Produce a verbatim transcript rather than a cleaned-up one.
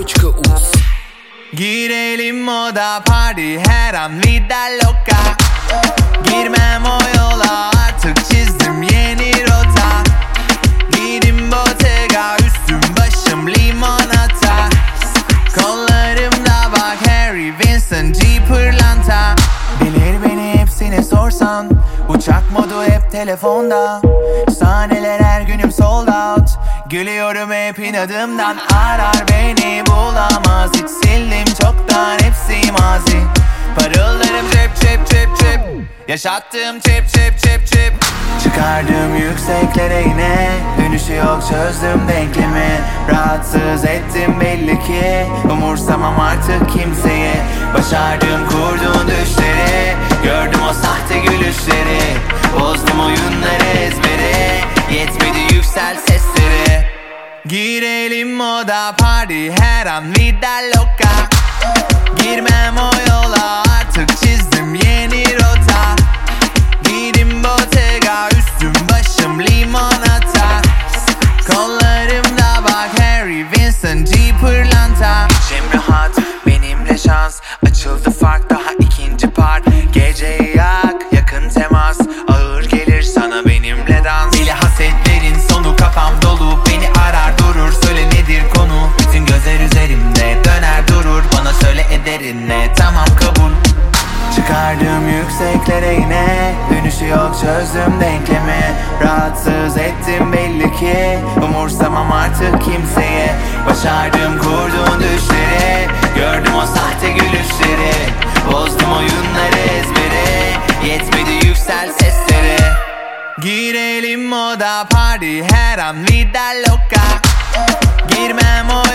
uz. Girelim moda party her an vida loca. Girmem o yola artık çizdim yeni rota. Giydim Bottega üstüm başım limonata. Kollarımda bak Harry Winston G pırlanta. Bilir beni hepsine sorsan, uçak modu hep telefonda. Sahneler her günüm sold out. Gülüyorum hep inadımdan. Arar beni bulamaz. Hiç sildim çoktan hepsi mazi. Parıllarım cep cep cep cep. Yaşattığım çep çep çep çep. Çıkardım yükseklere yine. Dönüşü yok çözdüm denklemi. Rahatsız ettim belli ki. Umursamam artık kimseyi. Başardım kurduğun düşleri. Gördüm o sahte gülüşleri. Bozdum oyunları ezbere. Yetmedi yüksel sesleri. Girelim moda party her an vida loca. Girmem o yola artık çizdim yeni rota. Giydim Bottega üstüm başım limonata. Kollarımda bak Harry Winston G pırlanta. İçim rahat benimle şans. Açıldı fark daha ikinci part. Geceyi yak yakın temas. Ağır gelir sana benimle dans. Bile hasetlerin sonu kafam dolu. Beni arar durur söyle nedir konu. Bütün gözler üzerimde döner durur. Bana söyle ederin ne tamam kabul. Çıkardım yükseklere yine. Dönüşü yok çözdüm denklemi. Rahatsız ettim belli ki. Umursamam artık kimseye. Başardım kurduğun düşleri. Gördüm o sahte gülüşleri. Bozdum oyunları ezbere. Yetmedi yüksel sesleri. Girelim moda party her an vida loca. Girmem o